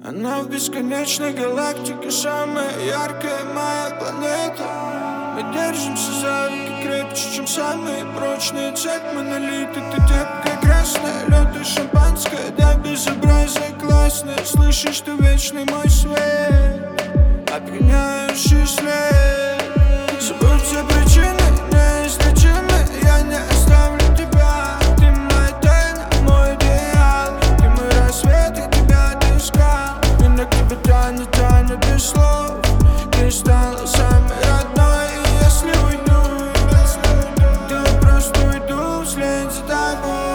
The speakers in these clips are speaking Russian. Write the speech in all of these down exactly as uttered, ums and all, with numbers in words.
Она в бесконечной галактике, самая яркая моя планета. Мы держимся за руки крепче, чем самые прочные цепь монолиты. Ты терпкая, красная, лед и шампанское, да безобразие классное. Слышишь, ты вечный мой свет, опьяняющий след. Забудь все причины неизлечимы, я не оставлю тебя. Ты моя тайна, мой идеал, ты мой рассвет, я тебя отыскал. Меня к тебе тянет, тянет без слов. Ты стала самой родной, и если уйду, то я просто уйду вслед за тобой.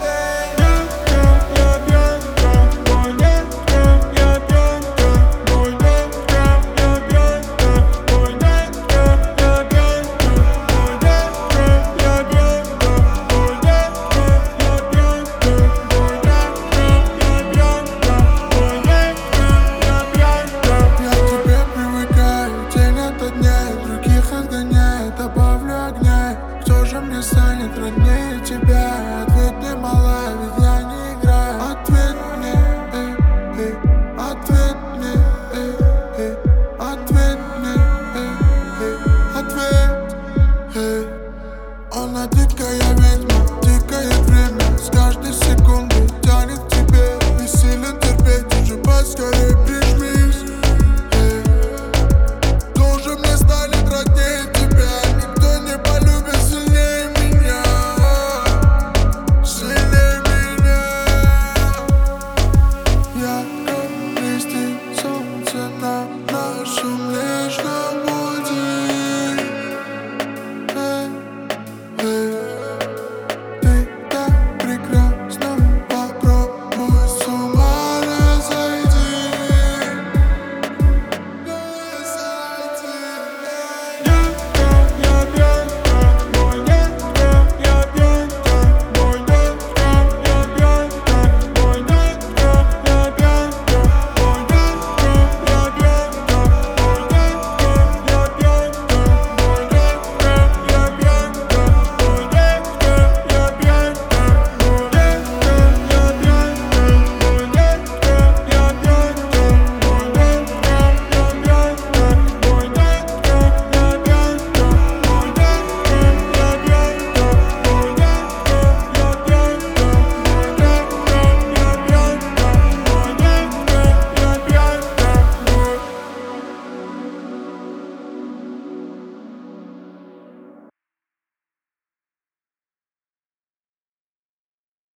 Мне станет роднее тебя. Ответь мне, малая, ведь я не играю. Ответь мне, эй, эй, ответь мне, эй, эй, ответь мне, эй, эй, ответь, эй. Она дикая ведьма, дикое время. С каждой секундой тянет к тебе. Бессилен терпеть, уже поскорее.